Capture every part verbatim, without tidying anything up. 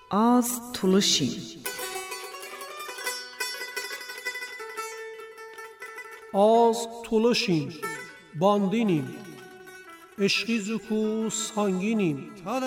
Az tuluşim. Az tuluşim, bandinیم، عشقی زکو سانگینیم.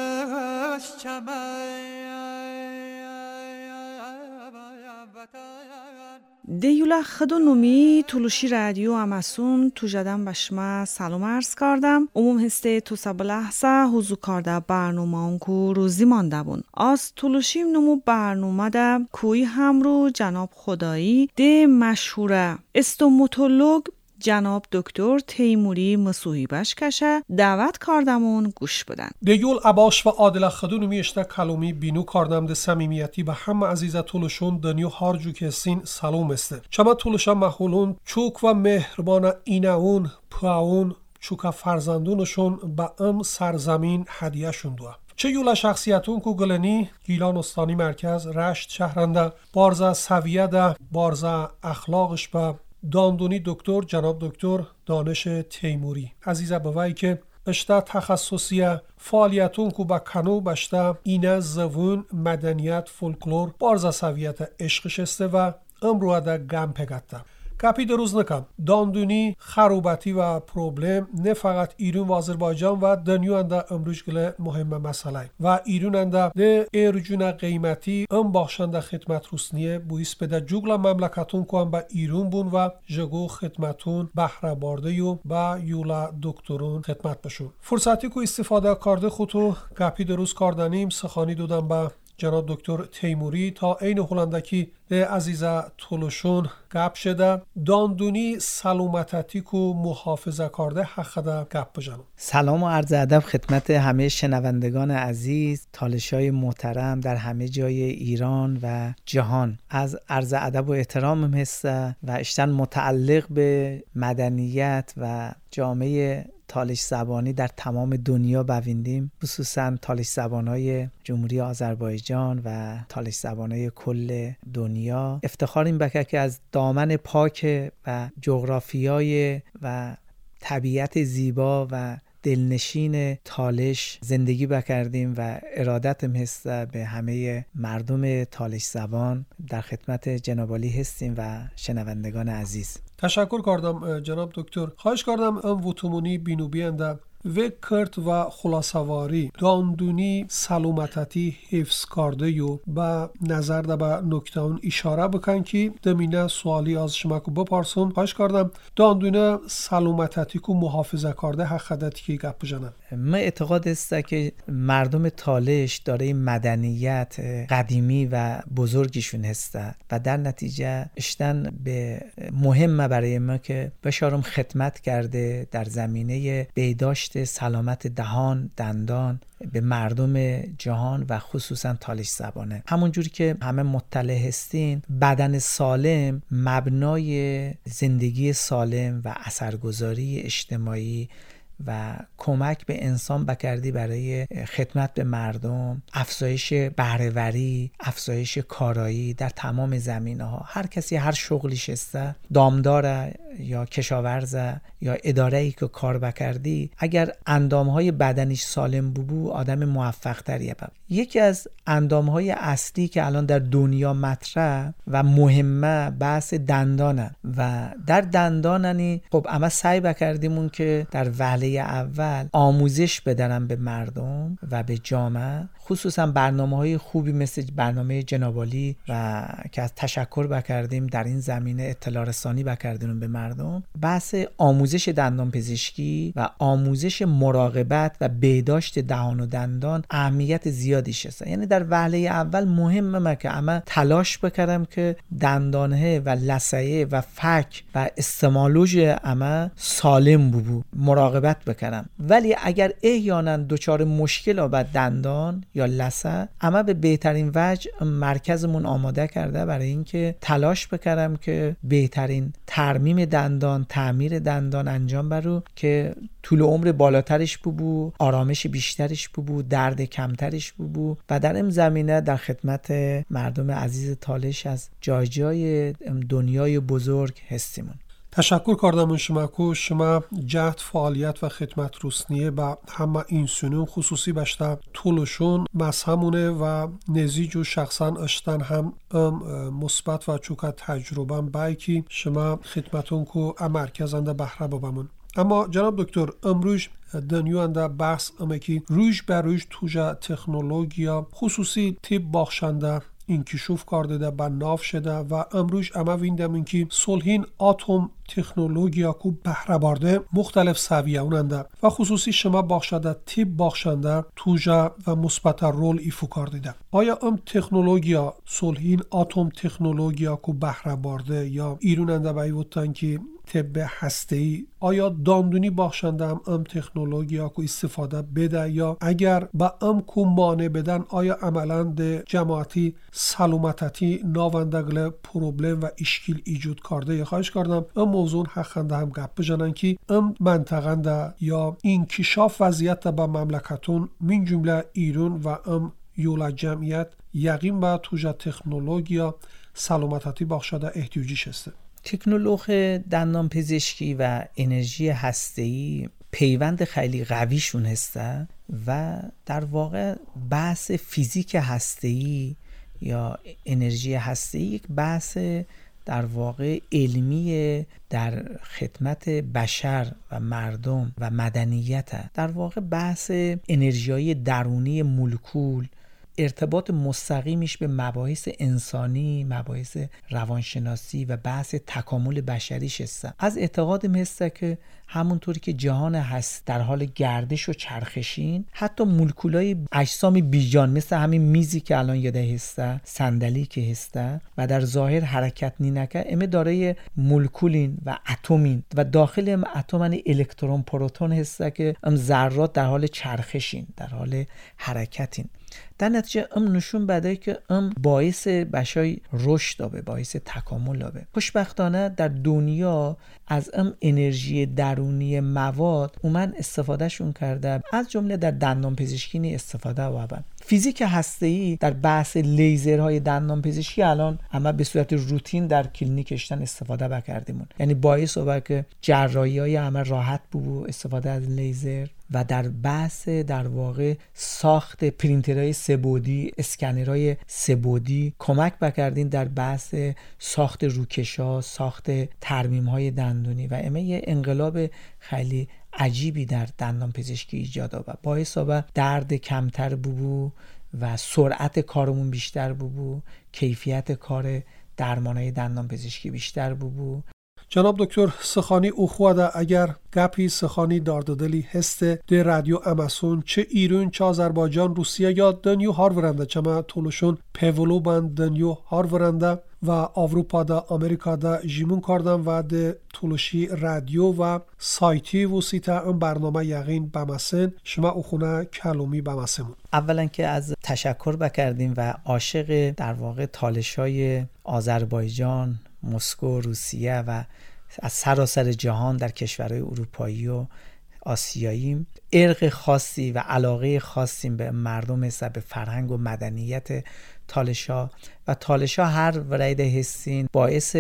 دیولا خدو نومی تولوشی رادیو اماسون تو جدن بشما سلام عرض کردم. عموم هسته تو سب لحظه حضور کرده برنامه اونکو روزی مانده بون. از تولوشیم نمو برنامه ده کوی همرو جناب خدایی ده مشهوره استوماتولوگ جناب دکتر تیموری مسوحی بشکشه دعوت کردمون گوش بدن. دیول عباش و عادل خدونو میشته کلومی بینو کردم ده سمیمیتی به همه عزیزه تولوشون دنیو هارجو که سین سلام استه. چما تولوشا محولون چوک و مهربان ایناون پاون چوکا فرزندونشون به ام سرزمین هدیه شندوه. چه یولا شخصیتون کو گلنی گیلان استانی مرکز رشت شهرنده بارزا سویه ده بارزا اخلاقش به داندونی دکتر جناب دکتر دانش تیموری عزیزه بوایی که اشتا تخصصیه فعالیتون کو با کنو بشتا اینه زوون مدنیت فولکلور بارزا سویت عشقش استه و امروه ده گم پگتته. گپی دروز نکم داندونی خروبتی و پروبلم نه فقط ایران و آذربایجان و دنیو انده امروز گله مهمه مسئله و ایران انده ده ارجون قیمتی ام باخشنده خدمت روسنیه بویس بده جوگلا مملکتون که هم با ایران بون و جگو خدمتون بحر بارده یو با یولا دکترون خدمت بشون. فرصتی که استفاده کرده خودتو گپی دروز کردنیم سخانی دودم با جناب دکتر تیموری تا این هلندکی به عزیزه تولوشون گپ شده داندونی سلامتی کو محافظه کرده حق ده گپ بجنم. سلام و عرض ادب خدمت همه شنوندگان عزیز تالشای محترم در همه جای ایران و جهان. از عرض ادب و احترام هسته و اشتن متعلق به مدنیت و جامعه تالش زبانی در تمام دنیا بویندیم، خصوصا تالش زبانهای جمهوری آذربایجان و تالش زبانهای کل دنیا. افتخاریم بکه که از دامن پاک و جغرافیای و طبیعت زیبا و دلنشین تالش زندگی بکردیم و ارادتم هست به همه مردم تالش زبان. در خدمت جناب عالی هستیم و شنوندگان عزیز. تشکر کردم جناب دکتر. خواهش کردم ام وطمونی بینوبی انده و کرد و خلاصواری داندونی سلامتی حفظ کرده یو با نظر ده به نکته اون اشاره بکن که دمینه سوالی از شما کو بپرسم. خواهش کردم داندونه سلامتی کو محافظه کرده حقیقتی که گپ بزنم. من اعتقاد است که مردم تالش داره مدنیت قدیمی و بزرگیشون هسته و در نتیجه اشتن به مهمه برای ما که بشارم خدمت کرده در زمینه بیداشت سلامت دهان دندان به مردم جهان و خصوصا تالش زبانه. همون جوری که همه مطلع هستین بدن سالم مبنای زندگی سالم و اثرگذاری اجتماعی و کمک به انسان بکردی برای خدمت به مردم، افزایش بهره‌وری، افزایش کارایی در تمام زمینه‌ها. هر کسی هر شغلیش هسته، دامداره یا کشاورزه یا اداره‌ای که کار بکردی، اگر اندام‌های بدنیش سالم بو آدم موفق تریه. یکی از اندام‌های اصلی که الان در دنیا مطرح و مهمه بحث دندانه و در دندانانی خب اما سعی بکردیمون که در وهله اول آموزش بدن به مردم و به جامعه، خصوصا برنامه‌های خوبی مثل برنامه جناب عالی و که از تشکر بکردیم در این زمینه اطلاع رسانی بکردیم به مردم. بحث آموزش دندان پزشکی و آموزش مراقبت و بهداشت دهان و دندان اهمیت زیادی شده. یعنی در وهله اول مهمه که اما تلاش بکردم که دندانه و لثه و فک و استمالوژ اما سالم بو مراقبت بکردم. ولی اگر احیانا دچار مشکل با دندان یا لثه، اما به بهترین وجه مرکزمون آماده کرده برای اینکه تلاش بکردم که بهترین ترمیم دندان، تعمیر دندان انجام برو که طول عمر بالاترش بو، آرامش بیشترش بو، درد کمترش بو و در این زمینه در خدمت مردم عزیز تالش از جای جای دنیای بزرگ هستیمون. تشکر کردم شما کو شما جهت فعالیت و خدمت روسنیه با همه این سنون خصوصی باشته طولشون مذهبونه و نزیج و شخصا اشتن هم ام مثبت و چوکا تجربه بایکی شما خدمتون کو امرکزنده بهره بابمون. اما جناب دکتر امروز دنیو انده بحث امه که روش بر روش توجه تکنولوژیا خصوصی تیپ باخشنده انکشاف کرده به ناف شده و امروز اما ویندم که صلحین آتوم تکنولوژیا کو بهره برده مختلف سویه اوننده و خصوصی شما باخشنده تیپ باخشنده توجه و مثبت رول ایفو کرده. آیا ام تکنولوژیا صلحین آتوم تکنولوژیا کو بهره برده یا ایروننده به ایوتن که طب هسته‌ای آیا داندونی باخشنده هم ام تکنولوژیا کو استفاده بده یا اگر با ام کو مانع بدن آیا عملاً ده جماعتی سلامتی ناوندگل پروبلم و اشکیل ایجاد کرده. یا خواهش کردم ام موضوع حقنده هم گپ بجنن که ام منطقنده یا انکشاف وضعیت با مملکتون من جمله ایران و ام یولا جمعیت یقین با توجه تکنولوژیا سلامتی باخشنده احتیاجیش هسته. تکنولوژ دندان پزشکی و انرژی هسته‌ای پیوند خیلی قویشون هسته و در واقع بحث فیزیک هسته‌ای یا انرژی هسته‌ای یک بحث در واقع علمی در خدمت بشر و مردم و مدنیت. در واقع بحث انرژی‌های درونی مولکول ارتباط مستقیمش به مباحث انسانی، مباحث روانشناسی و بحث تکامل بشریش هست. از اعتقادم هست که همونطوری که جهان هست در حال گردش و چرخشین، حتی مولکولای اجسام بیجان مثل همین میزی که الان یاده هسته، صندلی که هسته و در ظاهر حرکت نینکه، امه دارای مولکولین و اتمین و داخل ام اتمن الکترون پروتون هسته که ام ذرات در حال چرخشین، در حال حرکتین. در نتیجه ام نشون بده که ام باعث بشای رشد دابه، باعث تکامل دابه. خوشبختانه در دنیا از ام انرژی درونی مواد اومن استفاده شون کرده، از جمله در دندان پزشکی استفاده وابن. فیزیک هسته‌ای در بحث لیزرهای دندان پزشکی الان اما به صورت روتین در کلینیکشتن استفاده بکردیمون، یعنی باعث اوبه که جراحی‌های همه راحت بو استفاده از لیزر و در بحث در واقع ساخت پرینترهای سه‌بعدی، اسکنرهای سه‌بعدی کمک بکردین در بحث ساخت روکش‌ها، ساخت ترمیم‌های دندونی و اما یه انقلاب خیلی عجیبی در دندان پزشکی ایجاد آورد. باعث آورد درد کمتر بو و سرعت کارمون بیشتر بو، کیفیت کار درمانهای دندان پزشکی بیشتر بو. جناب دکتر سخانی او خواده اگر گپی سخانی دارددلی هسته ده رادیو اماسون چه ایران چه آذربایجان روسیه یا دنیو هار ورنده چما طولشون پیولو بند دنیو هار ورنده و آوروپا دا امریکا دا جیمون کردن و ده طولشی رادیو و سایتی و سیتا ام برنامه یقین بمسن شما او خونه کلومی بمسمون. اولا که از تشکر بکردیم و عاشق در واقع تالش‌های آذربایجان، مسکو، روسیه و از سراسر جهان در کشورهای اروپایی و آسیایی ارق خاصی و علاقه خاصی به مردم هست، به فرهنگ و مدنیت تالش‌ها و تالش‌ها هر ورایده هستین باعث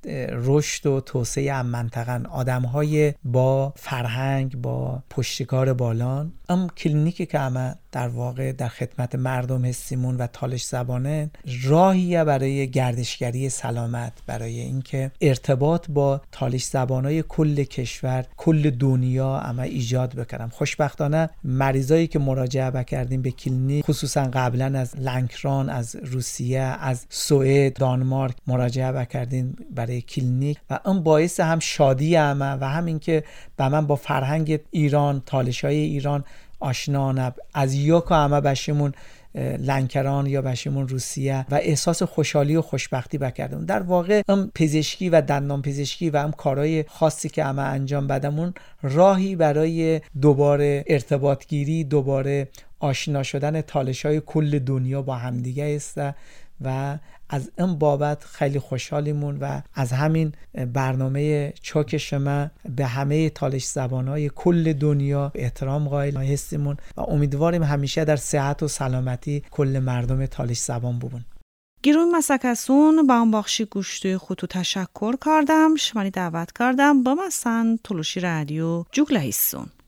رشد و توسعه هم منطقه آدم‌های با فرهنگ، با پشتکار بالان. ام کلینیکی که همه در واقع در خدمت مردم هستیمون و تالش زبانه راهیه برای گردشگری سلامت، برای اینکه ارتباط با تالش زبانای کل کشور، کل دنیا اما ایجاد بکنم. خوشبختانه مریضایی که مراجعه بکردیم به کلینیک، خصوصا قبلا از لنکران، از روسیه، از سوئد، دانمارک مراجعه بکردیم برای کلینیک و اون باعث هم شادی همه و هم اینکه به من با فرهنگ ایران، تالش‌های ایران آشنا از یا که همه بشیمون لنکران یا بشیمون روسیه و احساس خوشحالی و خوشبختی بکردم. در واقع هم پزشکی و دندان پزشکی و هم کارهای خاصی که همه انجام بدمون راهی برای دوباره ارتباط گیری، دوباره آشنا شدن تالش‌های کل دنیا با همدیگه است و از این بابت خیلی خوشحالیمون و از همین برنامه چاک شما به همه تالش زبانهای کل دنیا احترام قائل هستیمون و امیدواریم همیشه در صحت و سلامتی کل مردم تالش زبان بودن. گیروی مسکسون با هم باخشی گوشت خودتو تشکر کردم. شمانی دعوت کردم با مسن تلوشی رادیو جوگله هستون.